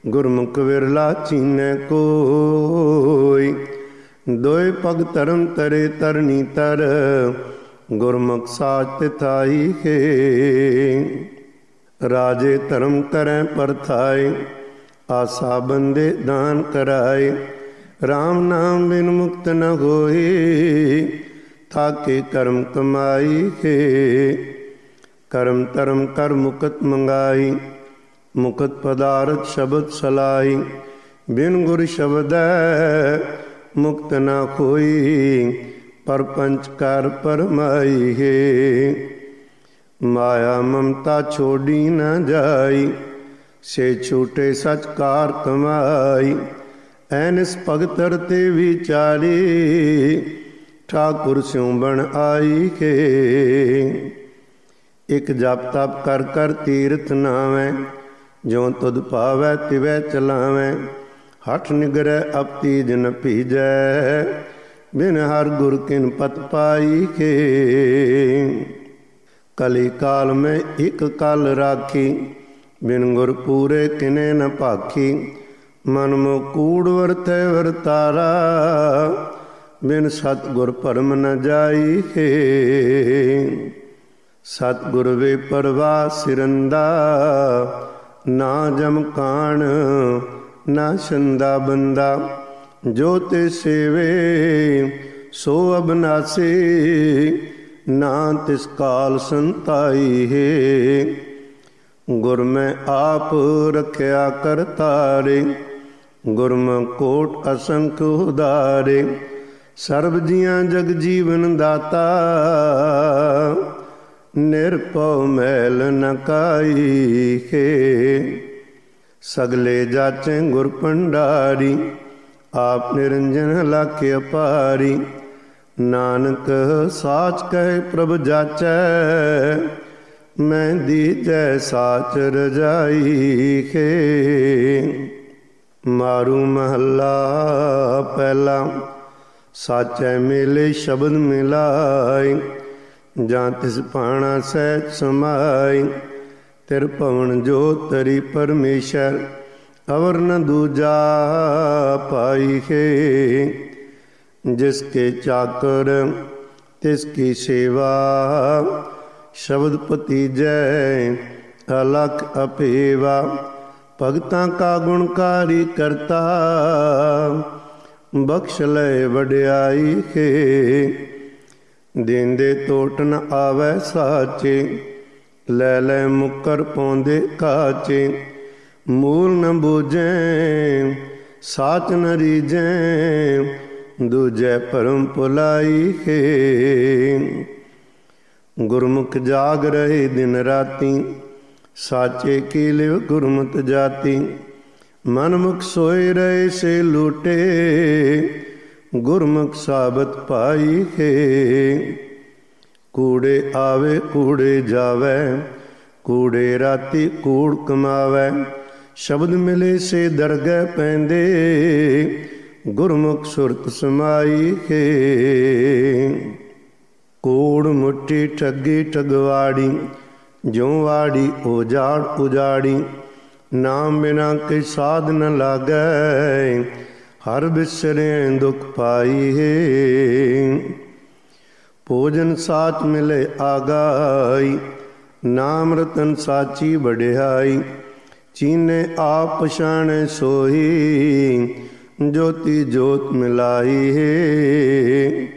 ਗੁਰਮੁਖ ਵਿਰਲਾ ਚੀਨੈ ਕੋਈ। ਦੋਇ ਪਗ ਧਰਮ ਤਰੇ ਤਰਨੀ ਤਰ, ਗੁਰਮੁਖ ਸਾਚ ਤਿਥਾਈ ਹੈ। ਰਾਜੇ ਧਰਮ ਕਰੈ ਪਰਥਾਏ, ਆਸਾ ਬੰਦੇ ਦਾਨ ਕਰਾਏ। ਰਾਮ ਨਾਮ ਬਿਨ ਮੁਕਤ ਨ ਹੋਈ, ਥਾਕੇ ਕਰਮ ਕਮਾਈ ਹੈ। ਕਰਮ ਧਰਮ ਕਰ ਮੁਕਤ ਮੰਗਾਈ, ਮੁਕਤ ਪਦਾਰਥ ਸ਼ਬਦ ਸਲਾਈ। ਬਿਨ ਗੁਰ ਸ਼ਬਦੈ ਮੁਕਤ ਨਾ ਕੋਈ, ਪਰਪੰਚ ਕਰ ਪਰਮਾਈ ਹੈ। ਮਾਇਆ ਮਮਤਾ ਛੋੜੀ ਨ ਜਾਈ, ਸੇ ਛੂਟੇ ਸਚ ਕਾਰ ਕਮਾਈ। ਐਨਿਸ ਭਗਤਰ ਤੇ ਵਿਚਾਰੀ, ਠਾਕੁਰ ਸਿਉ ਬਣ ਆਈ ਹੈ। ਇਕ ਜਪ ਤਪ ਕਰ ਕਰ ਤੀਰਥ ਨਾਵੈ, ਜਿਉ ਤੁਧ ਭਾਵੈ ਤਿਵੈ ਚਲਾਵੈ। ਹਠ ਨਿਗਰੈ ਅਪਤੀ ਜਨ ਭੀਜੈ, ਬਿਨ ਹਰ ਗੁਰ ਕਿਨ ਪਤ ਪਾਈ ਹੈ। ਕਲੀ ਕਾਲ ਮੈਂ ਇਕ ਕਲ ਰਾਖੀ, ਬਿਨ ਗੁਰ ਪੂਰੇ ਕਿਨੇ ਨ ਭਾਖੀ। ਮਨ ਮੋ ਕੂੜ ਵਰਤੈ ਵਰਤਾਰਾ, ਬਿਨ ਸਤ ਗੁਰ ਭਰਮ ਨ ਜਾਈ ਹੈ। ਸਤਿਗੁਰ ਵੇ ਪਰਵਾਹ ਸਿਰੰਦਾ, ਨਾ ਜਮ ਕਾਣ ਨਾ ਛੰਦਾ ਬੰਦਾ। ਜੋ ਤੇ ਸੇਵੇ ਸੋ ਅਬਨਾਸੀ, ਨਾ ਤਿਸ ਕਾਲ ਸੰਤਾਈ ਹੈ। ਗੁਰ ਮੈਂ ਆਪ ਰਖਿਆ ਕਰਤਾਰੇ, ਗੁਰਮੁਖ ਕੋਟ ਅਸੰਖ ਉਦਾਰੇ। ਸਰਬ ਜੀਆਂ ਜਗ ਜੀਵਨ ਦਾਤਾ, ਨਿਰਭਉ ਮੈਲ ਨ ਕਾਈ ਹੈ। ਸਗਲੇ ਜਾਚੈ ਗੁਰ ਭੰਡਾਰੀ, ਆਪ ਨਿਰੰਜਨ ਲਖ ਅਪਾਰੀ। ਨਾਨਕ ਸਾਚ ਕਹਿ ਪ੍ਰਭ ਜਾਚੈ, ਮੈਂ ਦੀਜੈ ਸਾਚ ਰਜਾਈ ਹੈ। ਮਾਰੂ ਮਹੱਲਾ ਪਹਿਲਾ। ਸਾਚੈ ਮੇਲੇ ਸ਼ਬਦ ਮਿਲਾਈ, ਜਾਂ ਤਿਸ ਭਾਣਾ ਸਹਿਜ ਸਮਾਈ। ਤਿਰ ਭਵਨ ਜੋ ਤਰੀ ਪਰਮੇਸ਼ਰ, ਅਵਰ ਨ ਦੂਜਾ ਪਾਈ ਹੈ। ਜਿਸ ਕੇ ਚਾਕਰ ਤਿਸ ਕੀ ਸੇਵਾ, ਸ਼ਬਦ ਭਤੀਜੈ ਅਲਖ ਅਪੇਵਾ। ਭਗਤਾਂ ਕਾ ਗੁਣਕਾਰੀ ਕਰਤਾ, ਬਖਸ਼ ਲੈ ਵਡਿਆਈ ਹੈ। ਦੇਂਦੇ ਟੋਟ ਨ ਆਵੈ ਸਾਚੇ, ਲੈ ਲੈ ਮੁਕਰ ਪਾਉਂਦੇ ਕਾਚੇ। ਮੂਲ ਨ ਬੂਝੈ ਸਾਚ ਨ ਰੀਝੈ, ਦੂਜੈ ਭਰਮ ਭੁਲਾਈ ਹੈ। ਗੁਰਮੁਖ ਜਾਗ ਰਹੇ ਦਿਨ ਰਾਤੀ, ਸਾਚੇ ਕੀ ਲਿਵ ਗੁਰਮਤਿ ਜਾਤੀ। ਮਨ ਮੁਖ ਸੋਏ ਰਹੇ ਸੇ ਲੂਟੇ, ਗੁਰਮੁਖ ਸਾਬਤ ਪਾਈ ਹੈ। ਕੂੜੇ ਆਵੇ ਕੂੜੇ ਜਾਵੈ, ਕੂੜੇ ਰਾਤੀ ਕੂੜ ਕਮਾਵੈ। ਸ਼ਬਦ ਮਿਲੇ ਸੇ ਦਰਗਹਿ ਪੈਂਦੇ, ਗੁਰਮੁਖ ਸੁਰਤ ਸਮਾਈ ਹੈ। ਕੂੜ ਮੁੱਠੀ ਠੱਗੀ ਠਗਵਾੜੀ, ਜਿਉ ਵਾੜੀ ਉਜਾੜ ਉਜਾੜੀ। ਨਾਮ ਬਿਨਾ ਕੇ ਸਾਧ ਨ ਲਾਗੈ, ਹਰ ਬਿਸਰੇ ਦੁਖ ਪਾਈ ਹੈ। ਭੋਜਨ ਸਾਚ ਮਿਲੇ ਆਗਾਈ, ਨਾਮ ਰਤਨ ਸਾਚੀ ਵਡਿਆਈ। ਚੀਨੇ ਆਪ ਪਛਾਣੈ ਸੋਈ, ਜੋਤੀ ਜੋਤ ਮਿਲਾਈ ਹੈ।